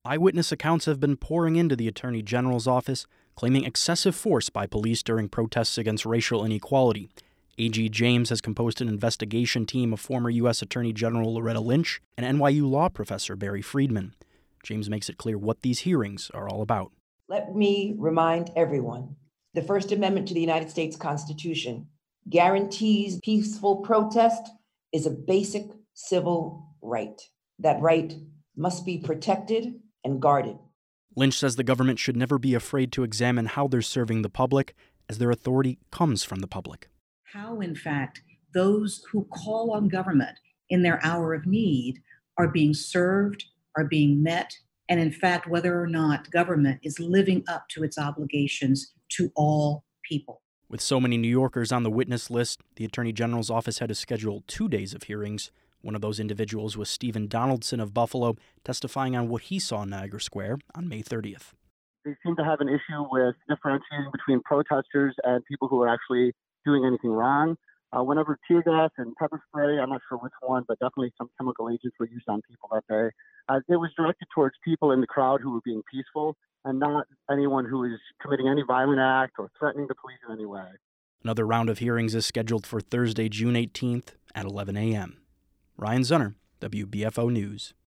Eyewitness accounts have been pouring into the Attorney General's office, claiming excessive force by police during protests against racial inequality. A.G. James has composed an investigation team of former U.S. Attorney General Loretta Lynch and NYU law professor Barry Friedman. James makes it clear what these hearings are all about. Let me remind everyone, the First Amendment to the United States Constitution guarantees peaceful protest is a basic civil right. That right must be protected and guarded. Lynch says the government should never be afraid to examine how they're serving the public, as their authority comes from the public. How, in fact, those who call on government in their hour of need are being served, are being met, and in fact, whether or not government is living up to its obligations to all people. With so many New Yorkers on the witness list, the Attorney General's office had to schedule 2 days of hearings. One of those individuals was Stephen Donaldson of Buffalo, testifying on what he saw in Niagara Square on May 30th. They seem to have an issue with differentiating between protesters and people who are actually doing anything wrong. Whenever tear gas and pepper spray, I'm not sure which one, but definitely some chemical agents were used on people that day. It was directed towards people in the crowd who were being peaceful and not anyone who was committing any violent act or threatening the police in any way. Another round of hearings is scheduled for Thursday, June 18th at 11 a.m. Ryan Zunner, WBFO News.